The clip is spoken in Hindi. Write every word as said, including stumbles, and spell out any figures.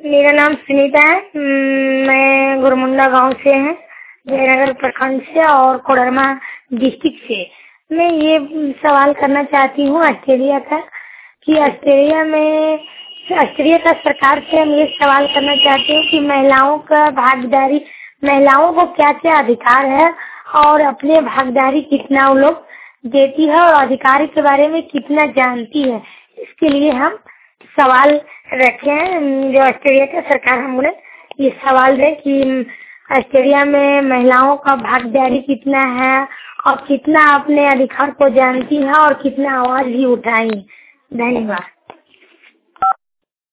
मेरा नाम सुनीता है। हम्म, मैं गुरमुंडा गांव से है, जयनगर प्रखंड से और कोडरमा डिस्ट्रिक्ट से। मैं ये सवाल करना चाहती हूँ ऑस्ट्रेलिया का कि ऑस्ट्रेलिया में ऑस्ट्रेलिया का सरकार से हम ये सवाल करना चाहते हैं कि महिलाओं का भागीदारी, महिलाओं को क्या क्या अधिकार है और अपने भागीदारी कितना वो लोग देती है और अधिकार के बारे में कितना जानती है। इसके लिए हम सवाल रखे हैं जो ऑस्ट्रेलिया का सरकार हमने ये सवाल है कि ऑस्ट्रेलिया में महिलाओं का भागीदारी कितना है और कितना अपने अधिकार को जानती है और कितना आवाज भी उठाई। धन्यवाद।